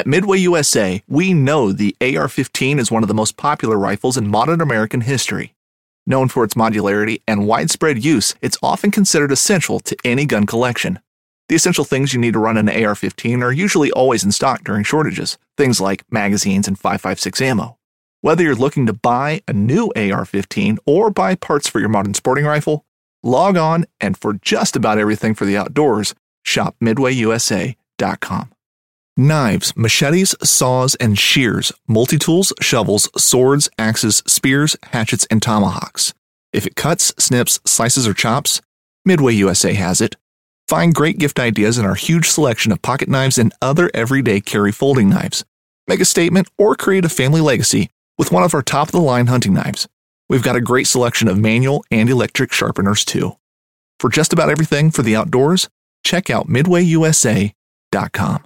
At Midway USA, we know the AR-15 is one of the most popular rifles in modern American history. Known for its modularity and widespread use, it's often considered essential to any gun collection. The essential things you need to run an AR-15 are usually always in stock during shortages, things like magazines and 5.56 ammo. Whether you're looking to buy a new AR-15 or buy parts for your modern sporting rifle, log on and for just about everything for the outdoors, shop MidwayUSA.com. Knives, machetes, saws, and shears, multi-tools, shovels, swords, axes, spears, hatchets, and tomahawks. If it cuts, snips, slices, or chops, Midway USA has it. Find great gift ideas in our huge selection of pocket knives and other everyday carry folding knives. Make a statement or create a family legacy with one of our top-of-the-line hunting knives. We've got a great selection of manual and electric sharpeners, too. For just about everything for the outdoors, check out MidwayUSA.com.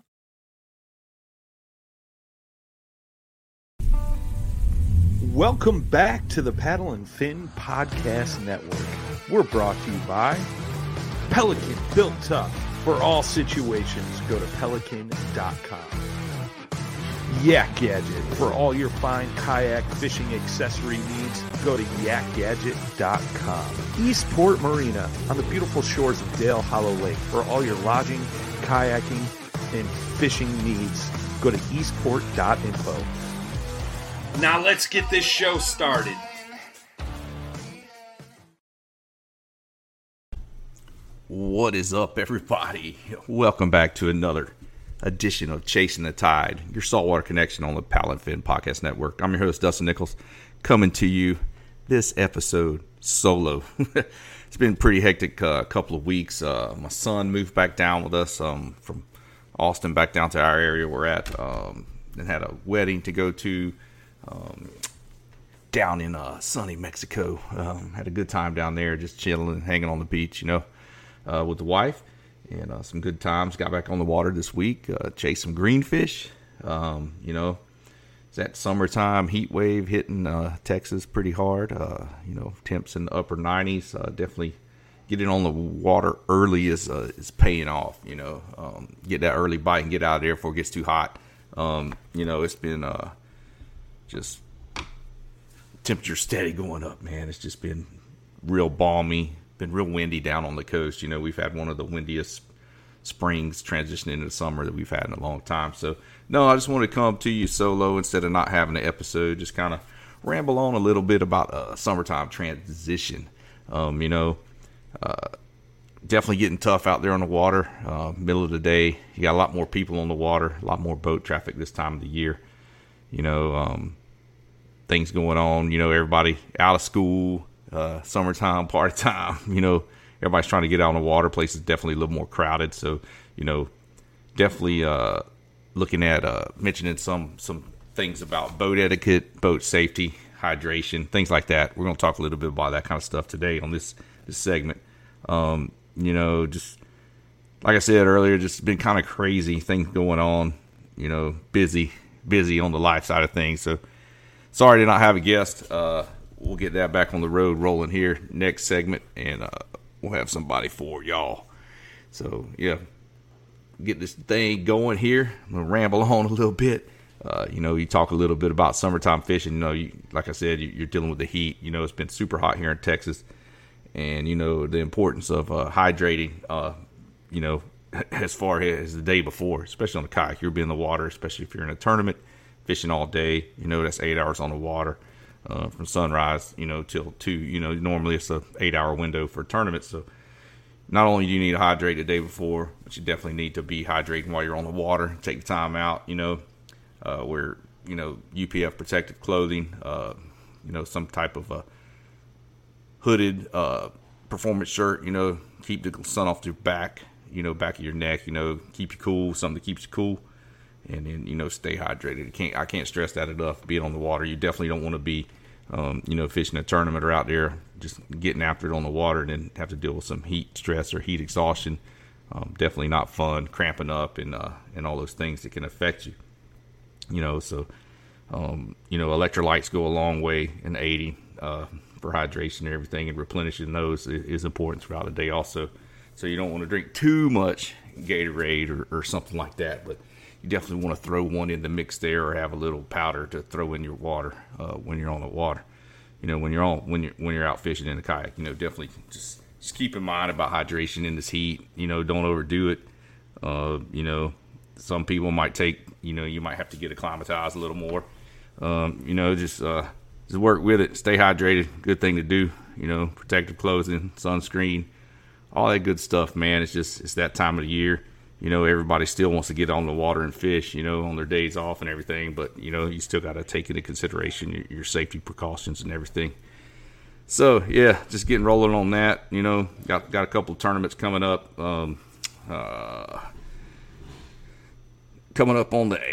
Welcome back to the Paddle and Fin Podcast Network. We're brought to you by Pelican, built tough for all situations. Go to pelican.com. Yak Gadget, for all your fine kayak fishing accessory needs. Go to yakgadget.com. Eastport Marina, on the beautiful shores of Dale Hollow Lake. For all your lodging, kayaking, and fishing needs, go to eastport.info. Now let's get this show started. What is up, everybody? Welcome back to another edition of Chasing the Tide, your saltwater connection on the Paddle and Fin Podcast Network. I'm your host, Dustin Nichols, coming to you this episode solo. It's been a pretty hectic couple of weeks. My son moved back down with us from Austin back down to our area we're at, and had a wedding to go to down in sunny Mexico. Had a good time down there, just chilling, hanging on the beach, with the wife, and some good times. Got back on the water this week, chased some greenfish. It's that summertime heat wave hitting Texas pretty hard. Temps in the upper 90s. Definitely getting on the water early is paying off. Get that early bite and get out of there before it gets too hot. It's been just temperature steady going up, man. It's just been real balmy, been real windy down on the coast. We've had one of the windiest springs transitioning into summer that we've had in a long time. So, no, I just want to come to you solo instead of not having an episode, just kind of ramble on a little bit about summertime transition. Definitely getting tough out there on the water. Middle of the day, you got a lot more people on the water, a lot more boat traffic this time of the year. Things going on, everybody out of school, summertime, party time, everybody's trying to get out on the water. Places definitely a little more crowded. So, definitely looking at mentioning some things about boat etiquette, boat safety, hydration, things like that. We're going to talk a little bit about that kind of stuff today on this segment. Just like I said earlier, just been kind of crazy things going on, busy on the life side of things. So sorry to not have a guest. We'll get that back on the road rolling here next segment, and we'll have somebody for y'all. So, yeah, get this thing going here. I'm going to ramble on a little bit. You talk a little bit about summertime fishing. Like I said, you're dealing with the heat. It's been super hot here in Texas. And, the importance of hydrating, as far as the day before, especially on the kayak. You'll be in the water, especially if you're in a tournament, fishing all day. That's 8 hours on the water from sunrise, till 2. Normally it's a 8-hour window for a tournament. So not only do you need to hydrate the day before, but you definitely need to be hydrating while you're on the water. Take the time out, wear, UPF protective clothing, some type of hooded performance shirt, keep the sun off your back, back of your neck, keep you cool, something that keeps you cool, and then, stay hydrated. I can't stress that enough, being on the water. You definitely don't want to be, fishing a tournament or out there just getting after it on the water and then have to deal with some heat stress or heat exhaustion. Definitely not fun, cramping up and all those things that can affect you. Electrolytes go a long way in aiding for hydration and everything, and replenishing those is important throughout the day also. So you don't want to drink too much Gatorade or something like that, but you definitely want to throw one in the mix there, or have a little powder to throw in your water when you're on the water. When you're out fishing in the kayak, definitely just keep in mind about hydration in this heat. Don't overdo it. Some people might take, you might have to get acclimatized a little more. Just work with it. Stay hydrated. Good thing to do. Protective clothing, sunscreen, all that good stuff, man. It's that time of the year. Everybody still wants to get on the water and fish, on their days off and everything. But, you still got to take into consideration your safety precautions and everything. So, yeah, just getting rolling on that. Got a couple of tournaments coming up. Coming up on the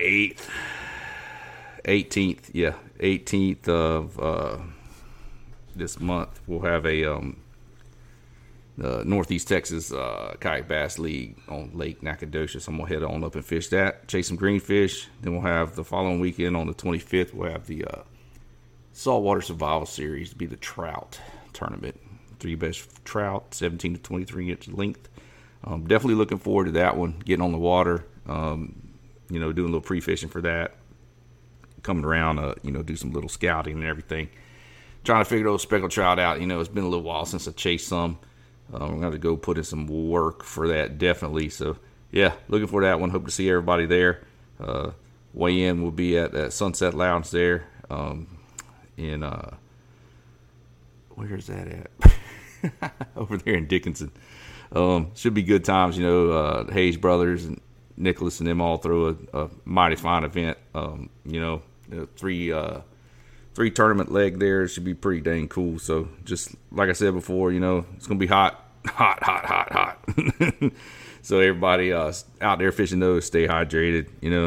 18th of this month. We'll have a the Northeast Texas Kayak Bass League on Lake Nacogdoches. I'm going to head on up and fish that, chase some greenfish. Then we'll have the following weekend on the 25th, we'll have the Saltwater Survival Series. It'll be the trout tournament. 3 best trout, 17 to 23 inch length. Definitely looking forward to that one, getting on the water, doing a little pre-fishing for that. Coming around, do some little scouting and everything. Trying to figure those speckled trout out. It's been a little while since I chased some. I'm going to have to go put in some work for that, definitely. So, yeah, looking for that one. Hope to see everybody there. Weigh-in will be at Sunset Lounge there where's that at? Over there in Dickinson. Should be good times. Hayes Brothers and Nicholas and them all throw a mighty fine event. Three tournament leg there. It should be pretty dang cool. So just like I said before, it's going to be hot. So everybody out there fishing those, stay hydrated,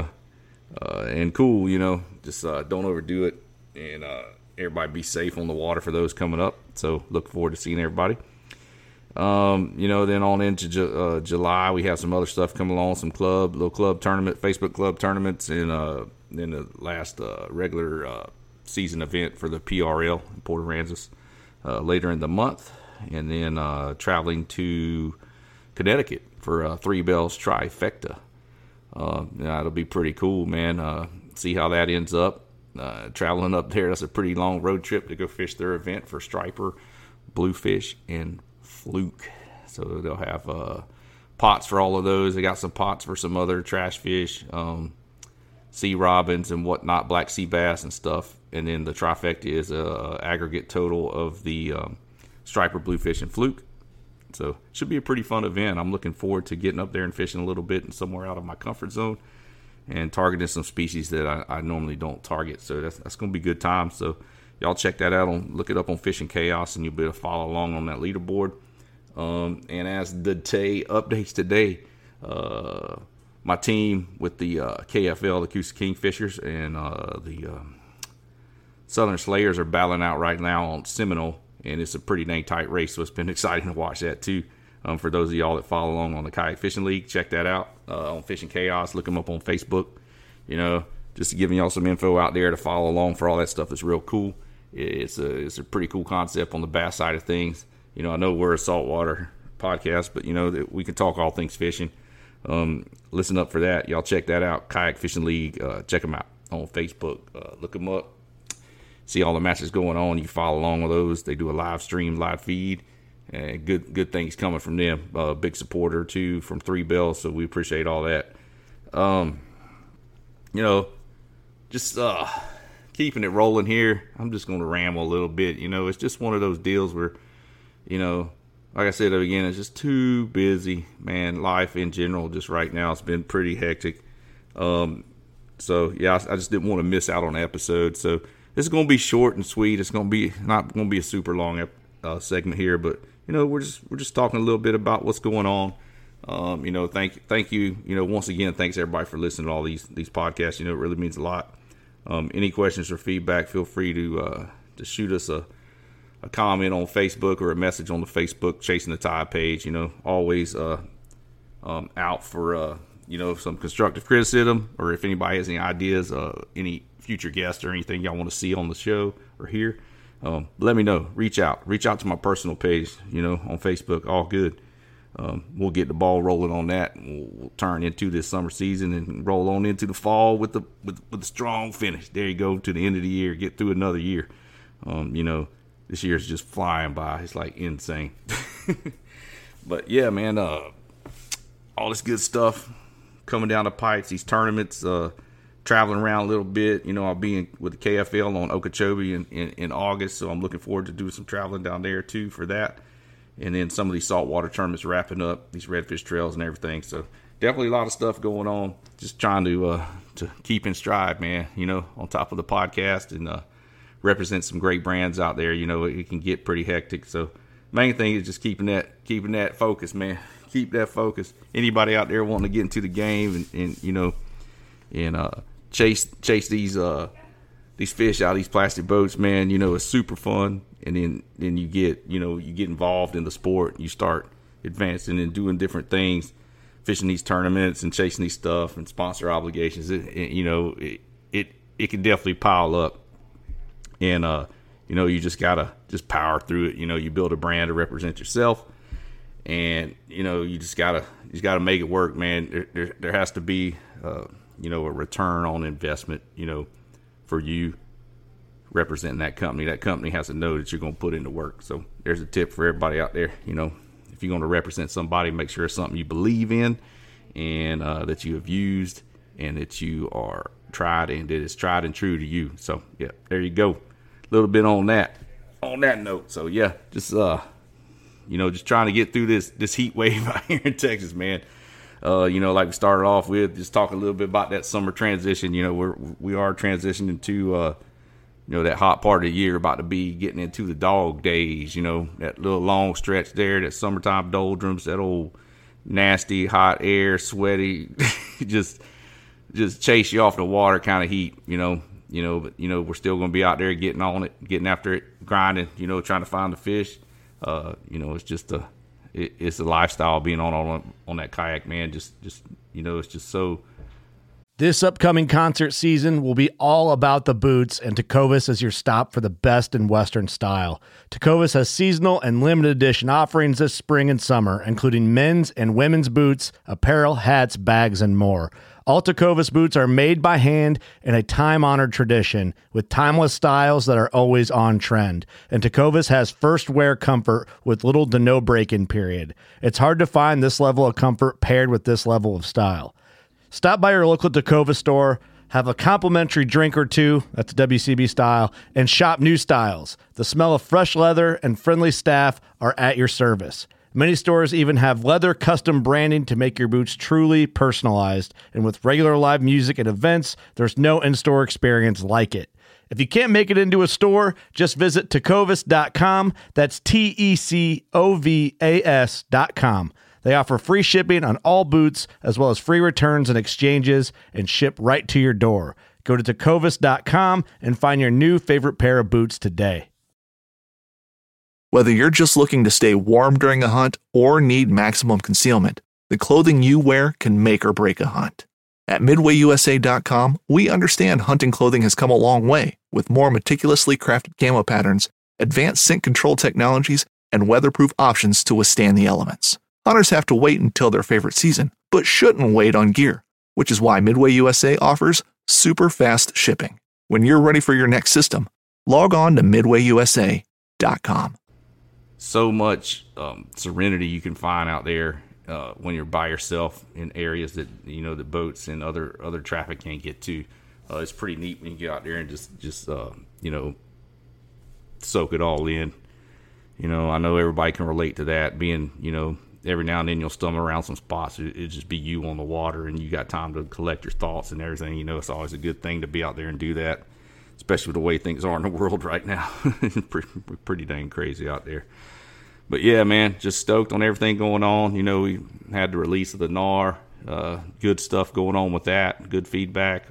and cool, just don't overdo it, and everybody be safe on the water for those coming up. So look forward to seeing everybody. Then on into July, we have some other stuff coming along, some little club tournament, Facebook club tournaments, and then the last regular season event for the PRL in Port Aransas later in the month, and then traveling to Connecticut for Three Bells Trifecta. It'll be pretty cool, man. See how that ends up. Traveling up there, that's a pretty long road trip to go fish their event for striper, bluefish, and fluke. So they'll have pots for all of those. They got some pots for some other trash fish, sea robins and whatnot, black sea bass and stuff. And then the trifecta is a aggregate total of the striper, bluefish, and fluke. So it should be a pretty fun event. I'm looking forward to getting up there and fishing a little bit and somewhere out of my comfort zone and targeting some species that I normally don't target. So that's going to be good time. So y'all check that out. Look it up on Fishing Chaos, and you'll be able to follow along on that leaderboard. And as the day updates today, my team with the KFL, the Coosa Kingfishers, and the Southern Slayers are battling out right now on Seminole, and it's a pretty dang tight race, so it's been exciting to watch that too. For those of y'all that follow along on the Kayak Fishing League, check that out on Fishing Chaos. Look them up on Facebook. Just giving y'all some info out there to follow along for all that stuff. That's real cool. It's a pretty cool concept on the bass side of things. I know we're a saltwater podcast, but that we can talk all things fishing. Listen up for that. Y'all check that out. Kayak Fishing League. Check them out on Facebook. Look them up. See all the matches going on. You follow along with those. They do a live stream, live feed, and good things coming from them. Big supporter too from Three Bells, so we appreciate all that. Just keeping it rolling here. I'm just going to ramble a little bit. It's just one of those deals where, like I said again, it's just too busy, man. Life in general, just right now, it's been pretty hectic. So yeah, I just didn't want to miss out on an episode. So this is going to be short and sweet. It's going to be not going to be a super long segment here, but we're just talking a little bit about what's going on. Thank you. Once again, thanks everybody for listening to all these podcasts. It really means a lot. Any questions or feedback, feel free to shoot us a comment on Facebook or a message on the Facebook Chasing the Tide page. Always out for some constructive criticism, or if anybody has any ideas, any future guests or anything y'all want to see on the show or hear, let me know. Reach out to my personal page, on Facebook. All good. we'll get the ball rolling on that, and we'll turn into this summer season and roll on into the fall with a strong finish. There you go, to the end of the year, get through another year. This year is just flying by. It's like insane. But yeah, man, all this good stuff coming down the pipes, these tournaments, traveling around a little bit. I'll be with the KFL on Okeechobee in August, so I'm looking forward to doing some traveling down there too for that. And then some of these saltwater tournaments wrapping up, these redfish trails and everything. So definitely a lot of stuff going on. Just trying to keep in stride, man, on top of the podcast and represent some great brands out there. It can get pretty hectic. So main thing is just keeping that focus, man. Keep that focus. Anybody out there wanting to get into the game and chase these fish out of these plastic boats, man, it's super fun. And then you get involved in the sport, and you start advancing and doing different things, fishing these tournaments and chasing these stuff and sponsor obligations. It can definitely pile up. And you just gotta power through it. You build a brand to represent yourself, and you just gotta make it work, man. There has to be a return on investment, for you representing that company. That company has to know that you're going to put into work. So there's a tip for everybody out there. If you're going to represent somebody, make sure it's something you believe in, and that you have used, and that you are tried, and that it's tried and true to you. So yeah, there you go. A little bit on that note. So yeah, just trying to get through this heat wave out here in Texas, man. Like we started off with, just talking a little bit about that summer transition. We are transitioning to that hot part of the year, about to be getting into the dog days, that little long stretch there, that summertime doldrums, that old nasty hot air, sweaty, just chase you off the water kind of heat, but we're still going to be out there getting on it, getting after it, grinding, trying to find the fish. It's just it's a lifestyle being on that kayak, man. Just it's just so. This upcoming concert season will be all about the boots, and Tecovas is your stop for the best in Western style. Tecovas has seasonal and limited edition offerings this spring and summer, including men's and women's boots, apparel, hats, bags, and more. All Tecovas boots are made by hand in a time-honored tradition with timeless styles that are always on trend. And Tecovas has first wear comfort with little to no break-in period. It's hard to find this level of comfort paired with this level of style. Stop by your local Tecovas store, have a complimentary drink or two, that's WCB style, and shop new styles. The smell of fresh leather and friendly staff are at your service. Many stores even have leather custom branding to make your boots truly personalized. And with regular live music and events, there's no in-store experience like it. If you can't make it into a store, just visit tecovas.com. That's TECOVAS.com. They offer free shipping on all boots, as well as free returns and exchanges, and ship right to your door. Go to tecovas.com and find your new favorite pair of boots today. Whether you're just looking to stay warm during a hunt or need maximum concealment, the clothing you wear can make or break a hunt. At MidwayUSA.com, we understand hunting clothing has come a long way, with more meticulously crafted camo patterns, advanced scent control technologies, and weatherproof options to withstand the elements. Hunters have to wait until their favorite season, but shouldn't wait on gear, which is why Midway USA offers super fast shipping. When you're ready for your next system, log on to MidwayUSA.com. So much serenity you can find out there when you're by yourself in areas that the boats and other traffic can't get to. It's pretty neat when you get out there and just soak it all in. I know everybody can relate to that. Being every now and then you'll stumble around some spots. It just be you on the water, and you got time to collect your thoughts and everything. It's always a good thing to be out there and do that, especially with the way things are in the world right now. Pretty dang crazy out there. But yeah, man, just stoked on everything going on. We had the release of the NAR. Good stuff going on with that. Good feedback.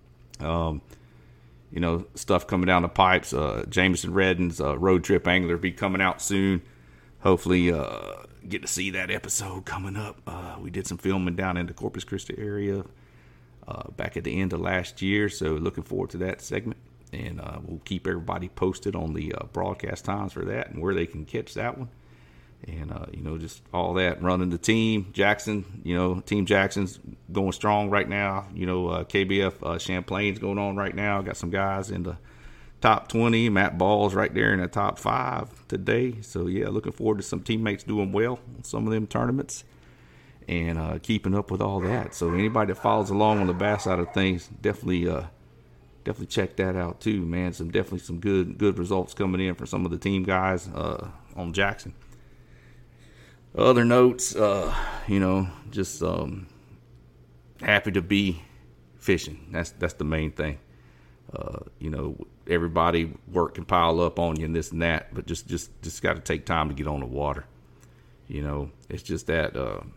Stuff coming down the pipes. Jameson Redden's Road Trip Angler be coming out soon. Hopefully, get to see that episode coming up. We did some filming down in the Corpus Christi area back at the end of last year, so looking forward to that segment. And we'll keep everybody posted on the broadcast times for that and where they can catch that one. And, just all that, running the team. Jackson, Team Jackson's going strong right now. KBF Champlain's going on right now. Got some guys in the top 20. Matt Ball's right there in the top 5 today. So, yeah, looking forward to some teammates doing well in some of them tournaments and keeping up with all that. So, anybody that follows along on the bass side of things, definitely check that out too, man. Definitely some good results coming in for some of the team guys on Jackson. Other notes, just happy to be fishing. That's the main thing. Everybody work can pile up on you and this and that, but just got to take time to get on the water. It's just that,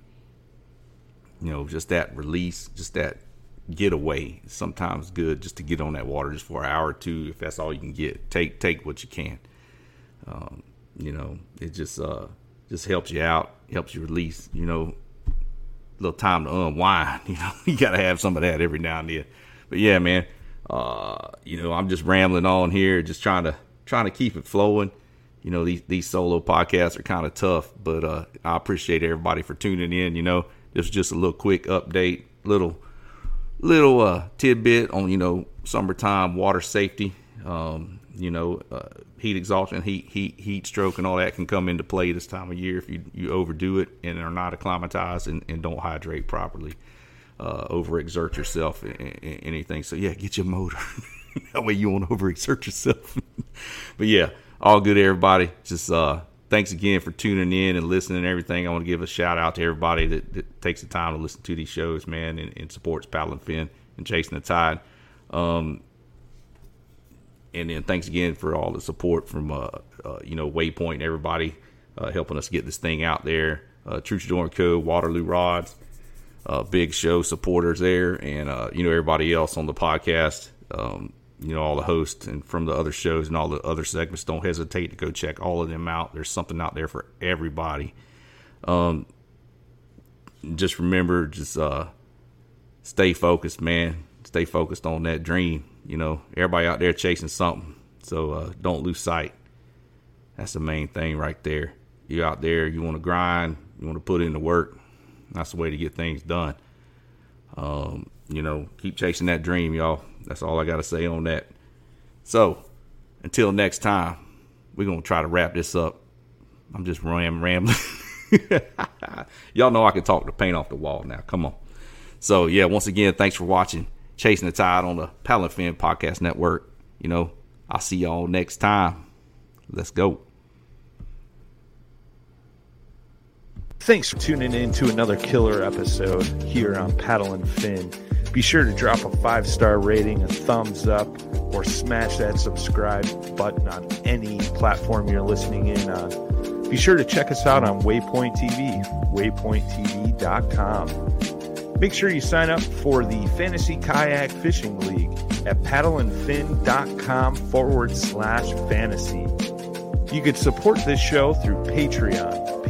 just that release, just that getaway. Sometimes good just to get on that water just for an hour or two, if that's all you can get. Take what you can. It just helps you out, helps you release, little time to unwind. You got to have some of that every now and then. But yeah, man, I'm just rambling on here, just trying to keep it flowing. These solo podcasts are kind of tough, but I appreciate everybody for tuning in. This was just a little quick update, little tidbit on, summertime water safety. Heat exhaustion, heat stroke, and all that can come into play this time of year if you overdo it and are not acclimatized and don't hydrate properly, overexert yourself in anything. So yeah, get your motor. That way you won't overexert yourself. But yeah, all good, everybody. Just thanks again for tuning in and listening and everything. I want to give a shout out to everybody that takes the time to listen to these shows, man, and supports Paddle and Fin and Chasing the Tide. And then thanks again for all the support from, Waypoint and everybody helping us get this thing out there. Troubadour & Co., Waterloo Rods, big show supporters there, and, everybody else on the podcast, all the hosts and from the other shows and all the other segments. Don't hesitate to go check all of them out. There's something out there for everybody. Just remember, stay focused, man. Stay focused on that dream. Everybody out there chasing something. So don't lose sight. That's the main thing right there. You're out there, you want to grind, you want to put in the work. That's the way to get things done. Keep chasing that dream, y'all. That's all I got to say on that. So until next time, we're going to try to wrap this up. I'm just rambling. Y'all know I can talk the paint off the wall now. Come on. So, yeah, once again, thanks for watching Chasing the Tide on the Paddle and Fin Podcast Network. I'll see y'all next time. Let's go. Thanks for tuning in to another killer episode here on Paddle and Fin. Be sure to drop a 5-star rating, a thumbs up, or smash that subscribe button on any platform you're listening in on. Be sure to check us out on Waypoint TV, waypointtv.com. Make sure you sign up for the Fantasy Kayak Fishing League at paddleandfin.com/fantasy. You can support this show through Patreon,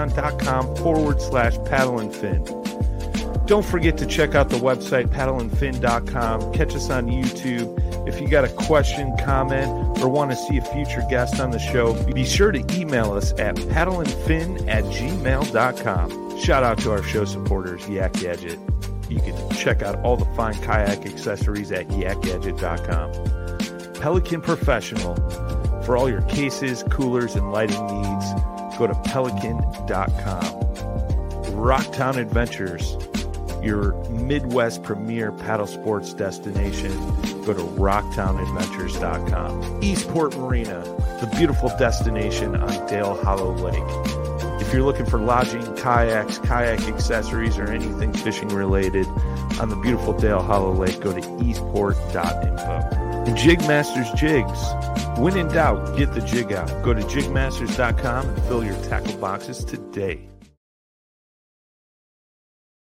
patreon.com/paddleandfin. Don't forget to check out the website, paddleandfin.com. Catch us on YouTube. If you got a question, comment, or want to see a future guest on the show, be sure to email us at paddleandfin@gmail.com. Shout out to our show supporters, Yak Gadget. You can check out all the fine kayak accessories at yakgadget.com. Pelican Professional. For all your cases, coolers, and lighting needs, go to pelican.com. Rocktown Adventures, your Midwest premier paddle sports destination. Go to rocktownadventures.com. Eastport Marina, the beautiful destination on Dale Hollow Lake. If you're looking for lodging, kayaks, kayak accessories, or anything fishing related on the beautiful Dale Hollow Lake, go to eastport.info. And Jigmasters Jigs. When in doubt, get the jig out. Go to jigmasters.com and fill your tackle boxes today.